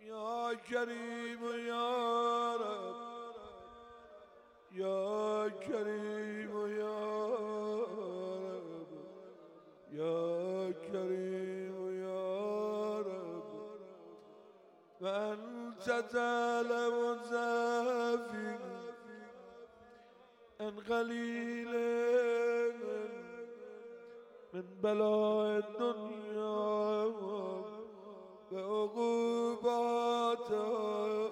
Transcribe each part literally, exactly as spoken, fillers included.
يا كريم يا رب يا كريم يا رب يا كريم يا رب وأنت تعلم زافي أن قليل من بلاء الدنيا وعقوباتها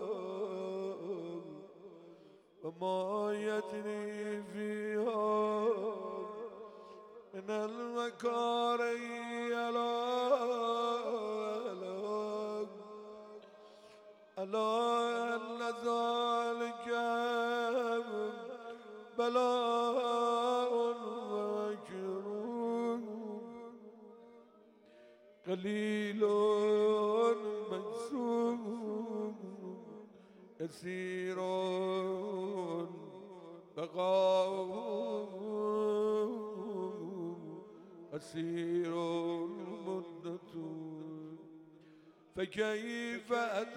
وما يجري فيها من المكاره ألا أن ذلك بلاء ومكروه قليل منسوب كثير بقاؤه أسير مدة فكيف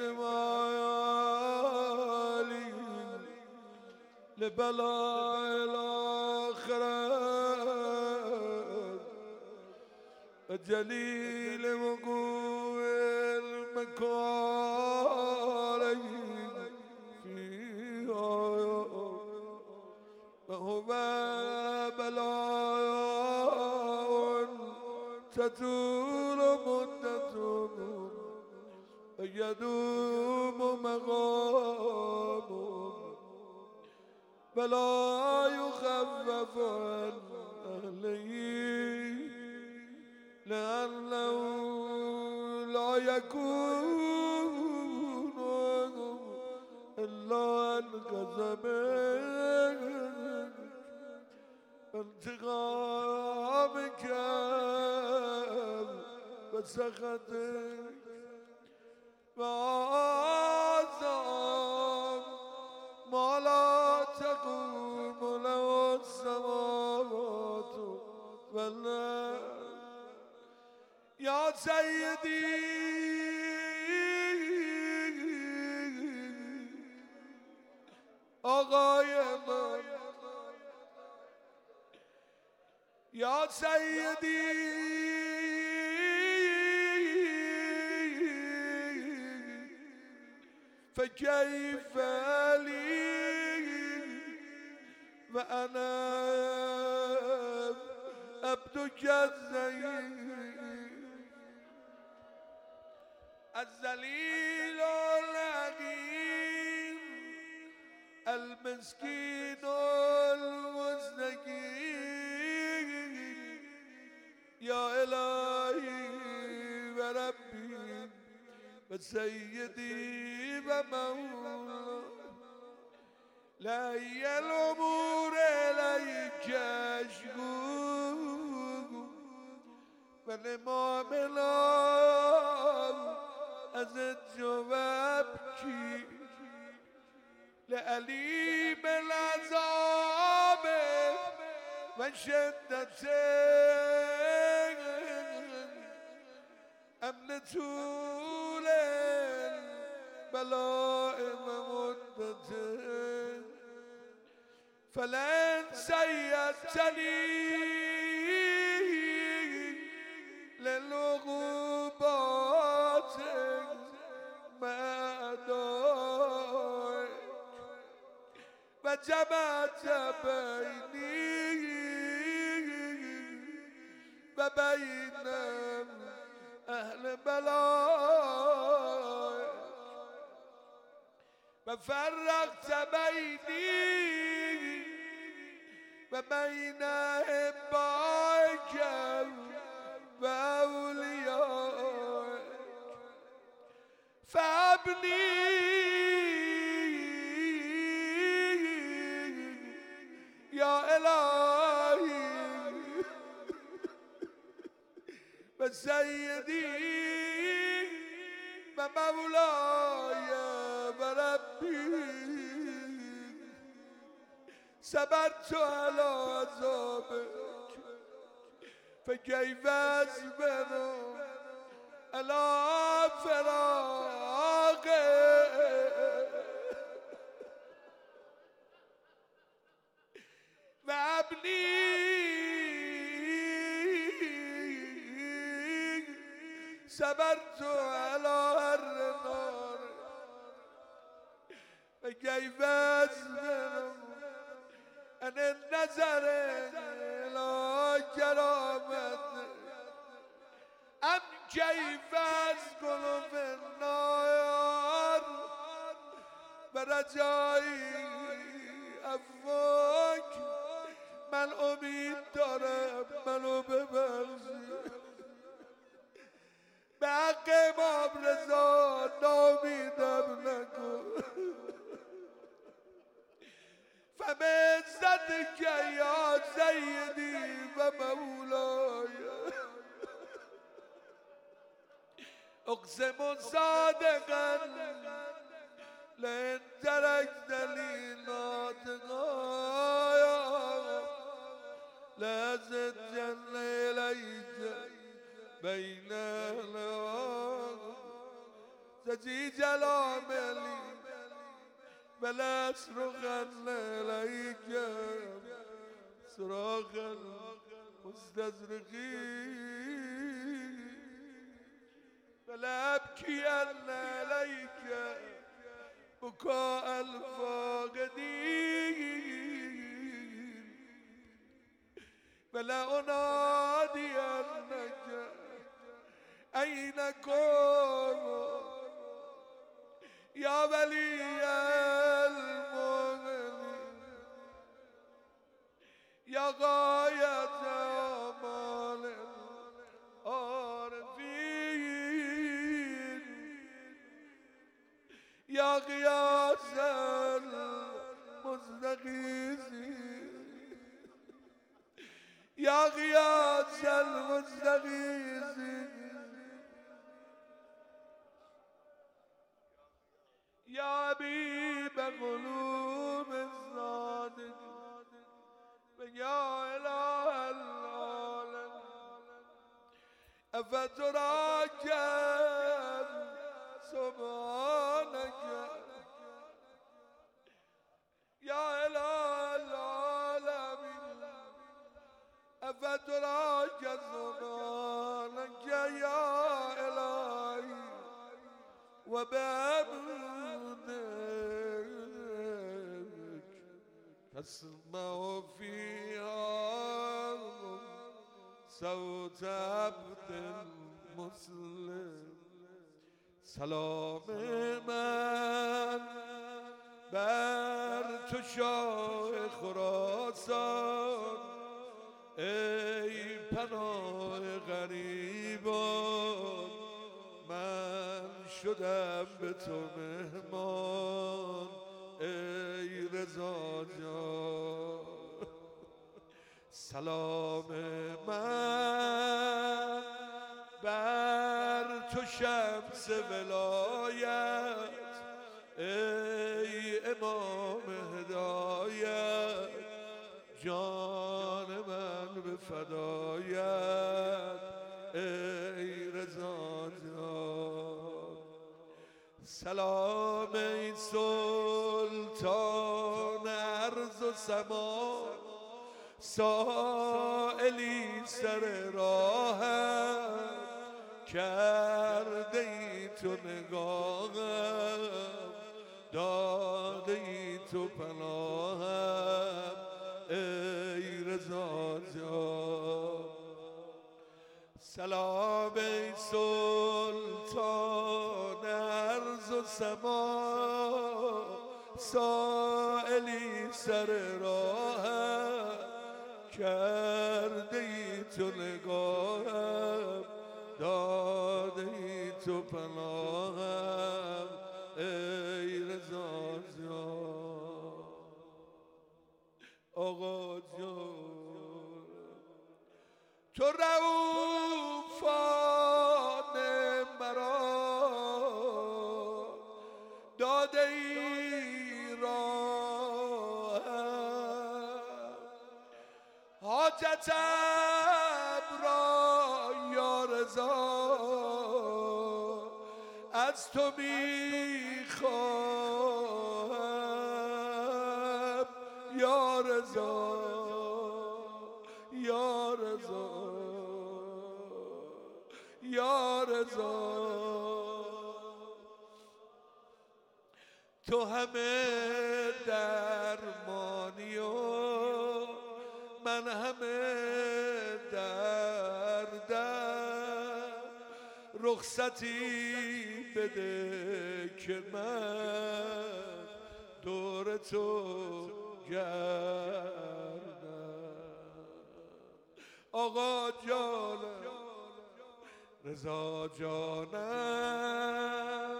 أتمالي لبلاء الآخرة وجليل وقوع المكاره فيها وهو بلاء تطول مدته ويدوم مقامه ولا يخفف عن أهله لأنه لا يكون إلا عن غضبك وانتقامك وسخطك وعذاب ما لا تقوم له السماوات والأرض يا سيدي آقای من يا سيدي فكيف لي وأنا عبدك الذليل العليم المسكين المستقيم يا إلهي وربي وسيدي ومولاي لا هي الأمور إليك أشكو ولمعاملات أزد وأبكي لأليم العذاب وشدة أمن طول البلاء ومدة فلن سيأتني للعقوبات ما أدعيك وجمعت بيني وبين أهل بلاء وفرقت بيني وبين أحبائك وأوليائك فابني يا إلهي وسيدي ومولاي وربي صبرت على عذابك فكيف أصبر على فراق صبرت على النار فكيف أصبر عن النظر إلى كرامتك أم كيف أسكن في النار برجائي عفوك من امید دارم منو ببخشی به حق امام رضا نامیدم نکن فبعزتك یا سیدی و مولای اقسم صادقا لئن تركتني ناطقا لازدن إليك بين الهوى تزيج العمل فلا أصرخن إليك صراخ المستزرقين فلا أبكين عليك بكاء الفاقدين فلا أنادينك أين كنت يا ولي المؤمنين يا غاية آمال العارفين يا غياث المستغيثين يا غياث المستغيثين يا حبيب قلوب الصادقين يا إله العالم أفتراجم سبحانك يا إله العالمين أفتراجم سبحانك يا إلهي وبعبدك تسمع فيها صوت عبد المسلم سلام من بر تو شاه خراسان ای پناه غریبان من شدم به تو مهمان ای رضا جان سلام من بر تو شمس ولایت ای امام هدایت جان من به فدایت ای رضا جان سلام ای سلطان ارض و سما سائلی سر راهم کرده ای تو نگاهم داده ای تو پناهم ای رضا جان سلام ای سلطان ارض و سما سائلی سر راهم کرده ای تو نگاهم داده ای تو پناهم ای رضا جان آقا جان تو رؤوفان مرا داده ای راهم حاجتم را یا رضا از تو میخواهم یا رضا یا رضا یا رضا تو همه درمانی و من همه دردم رخصتی بده که من دور تو گردم آقا جانم رضا جانم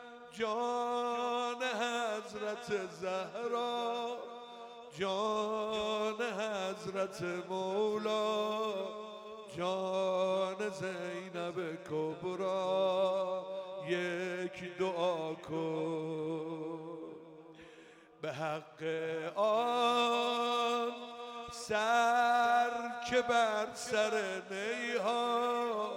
جان حضرت زهرا جان حضرت مولا جان زینب کبرا یک دعا کن به حق آن سر که بر سر نیها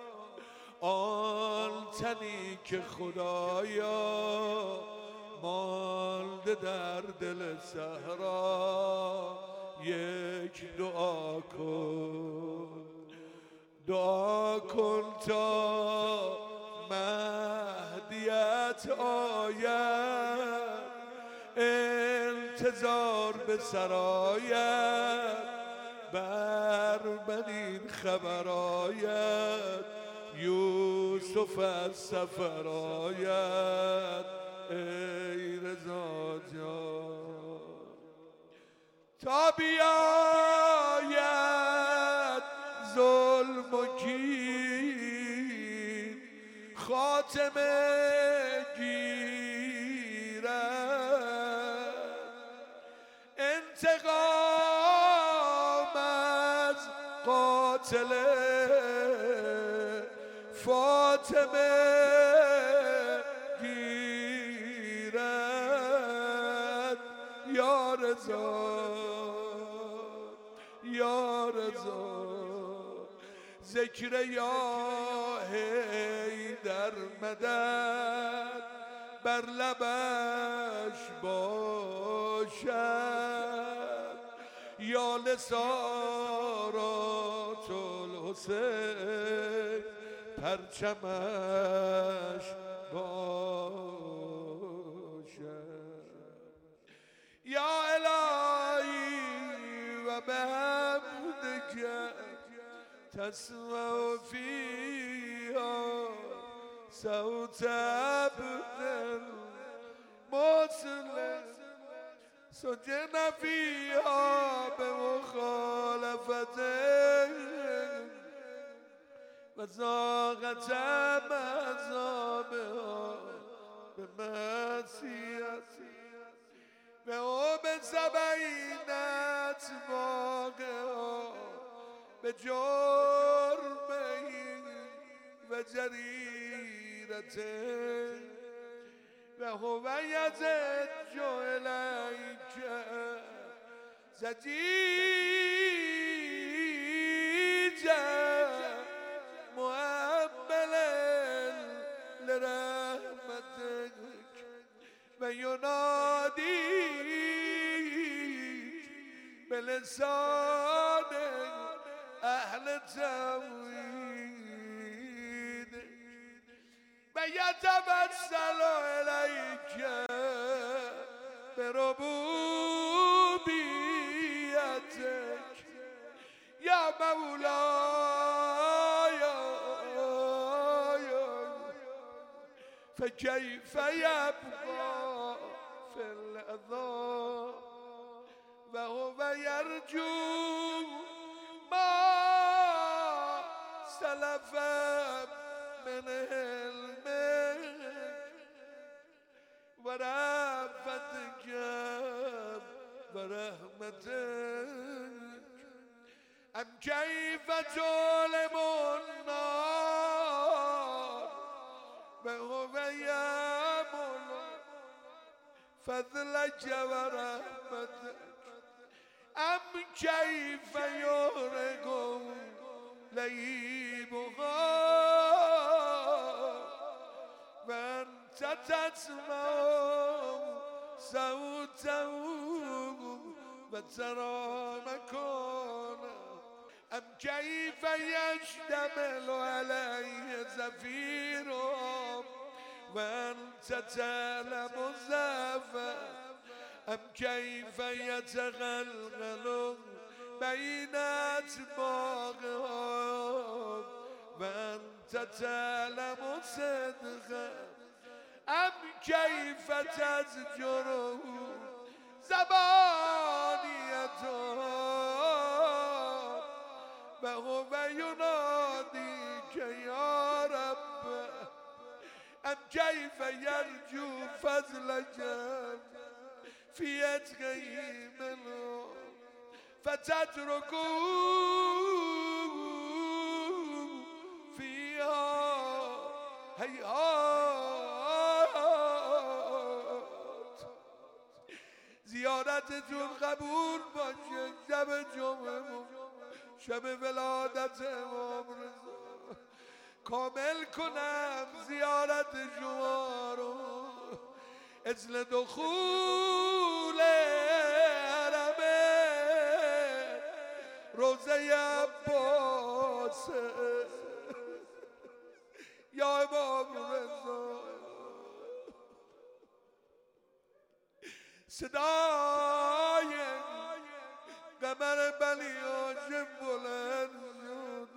آن تنی که خدایا مانده در دل صحرا یک دعا کن دعا کن تا مهدیت آید انتظار به سرایت بر من این خبر آید یوسف از سفر آید ای رضا جان تا بیاید ظلم و کین خاتمه گیرد انتقام از قاتل فاطمه گیرد یا رضا یا رضا ذکر یا حیدر مدد بر لبش باشد یا لسارات الحسین پرچمش باشد یا الهی و بحمدک تسمع فیها صوت عبد مسلم سجن فیها به مخالفته و ذاقت مذابها به معصیتی به او به سبعینت واقعا به جرمی و جریرت و هو یزج الیک زجیجا مؤملا لرحمتک و ینادیک بلسان اهل توحید و یتوسل الیک بربوبیتک یا مولای فکیف یبقی فی العذاب و هو یرجو ما سلف من علمک و رحمتک و رحمتک ام کیف ظلم النار و هو یامل فضلک و رحمتک ام کیف یهرق لهیبها و انت تسمع صوته و ترى مکانه ام کیف یشتمل علیه زفیر و انت تعلم الزفر ام کیف یتقلقل بین اطباقها و انت تعلم صدقه ام کیف تزجره زبانیتها و هو ینادی که یا رب ام کیف یرجو فضلک فی عتقه منه فتترکه فیها هیهات. زیارتتون قبول باشه شب جمعه شب ولادت امام رضا کامل کنم زیارت شما رو اجل دخول حرم روزه عباس یا امام رضا. صدای قمر بنی هاشم بلند شد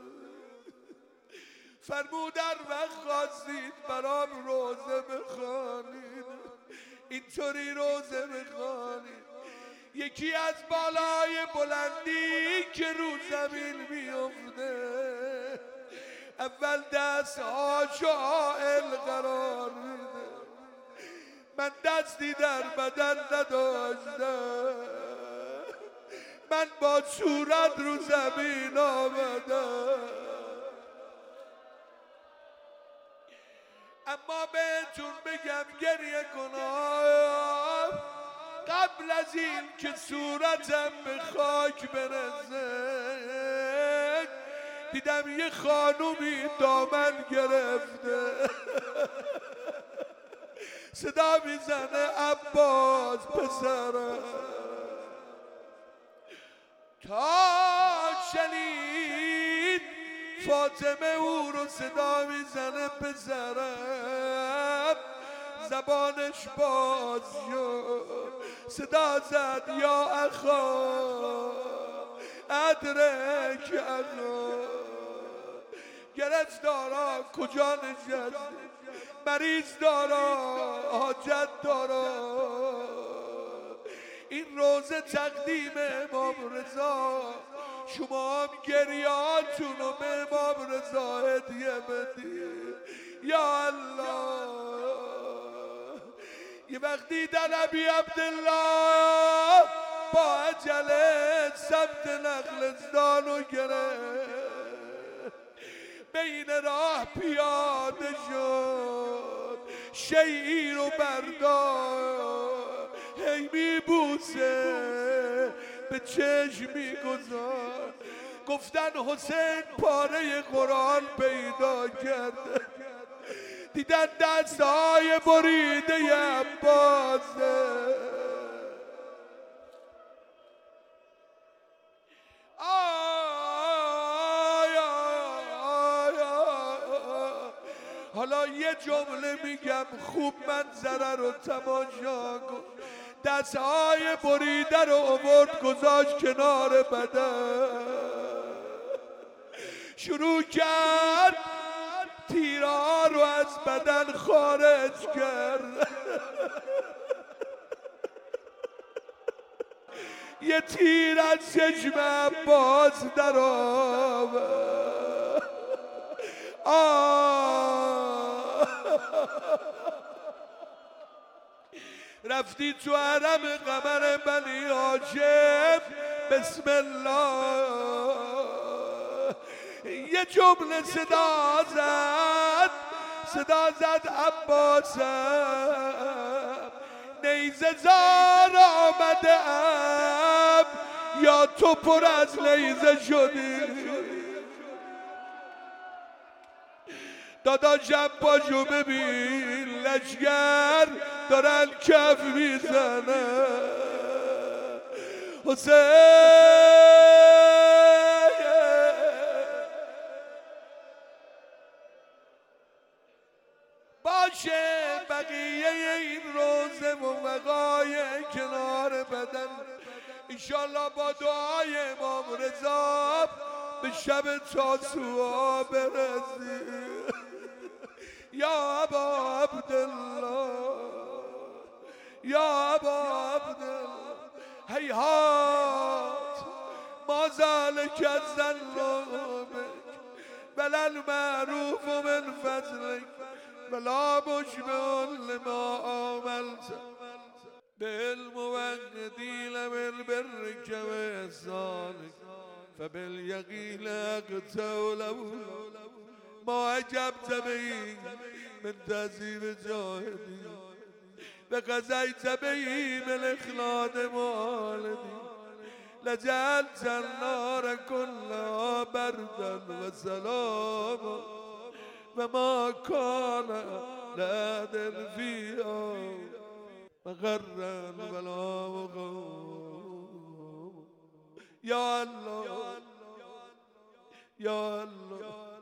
فرمود هر وقت خواستید برام روزه بخوانید اینطوری روزه بخوانید یکی از بالای بلندی که رو زمین میفته اول دست هاشو عائل قرار میده. من دستی در بدن نداشتم من با صورت رو زمین آمدم اما بهتون بگم گریه کنم قبل از این که صورتم به خاک برسه دیدم یه خانومی دامن گرفته صدا میزنه عباس پسرم تا شنید فاطمه او رو صدا میزنه پسرم زبانش باز شد صدا زد یا اخا ادرک اخا گرفتارا کجا نشست مریض دارا حاجت دارا این روزه تقدیم امام رضا شما هم گریاتون رو به امام رضا هدیه بدید یا الله. یه وقتی در ابی عبدالله با عجله سمت نخلستان رو گرفت بین راه پیاده شد شیعی رو بردار هی میبوسه به چشم میگذار گفتن حسین پاره قرآن پیدا کرده دیدن دستهای بریده عباسه حالا یه جمله میگم خوب منظره رو تماشا کن دستهای بریده رو آورد گذاشت کنار بدن شروع کرد تیرها رو از بدن خارج کرد یه تیر از چشم عباس در آورد رفتی تو حرم قمر بنی هاشم بسم الله یه جمله صدا زد صدا زد عباسم نیزه زار آمده ام یا تو پر از نیزه شدی داداشم پاشو ببین لشگر دارن کف میزنه حسین باشه بقیه این روزه و وقای کنار بدن. انشالله با دعای امام رضا به شب تاسوعا برسیم. یا ابا عبدالله یا ابا عبدالله هیهات ما ذلك الظن بک ولا المعروف من فضلك ولا مشبع لما عملت بالموحدين بالبر وإحسانك فباليقين أقتل له ما عجبت به من تعذيب جاهدي وقضيت به من إخلاد والدي لجعلت النار كلها بردا وسلاما وما كان لأحد فيها مغرا ولا مغام. يا الله يا الله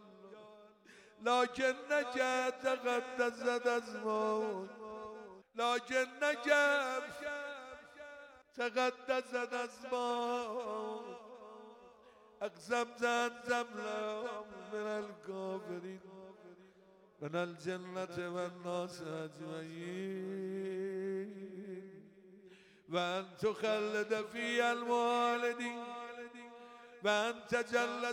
لكنك تقدست أسماؤك لكنك تقدست أسماؤك أقسمت أن تملأ من الكافرين من الجنة والناس أجمعين وأن تخلد في الوالدين وأن تجل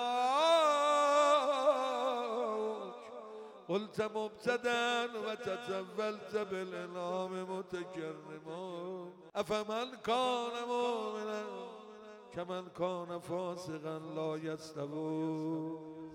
ثناؤك. قلت مبتدا وتتولت بالإنعام متكرما أفمن كان مؤمنا كمن كان فاسقا لا يستوون.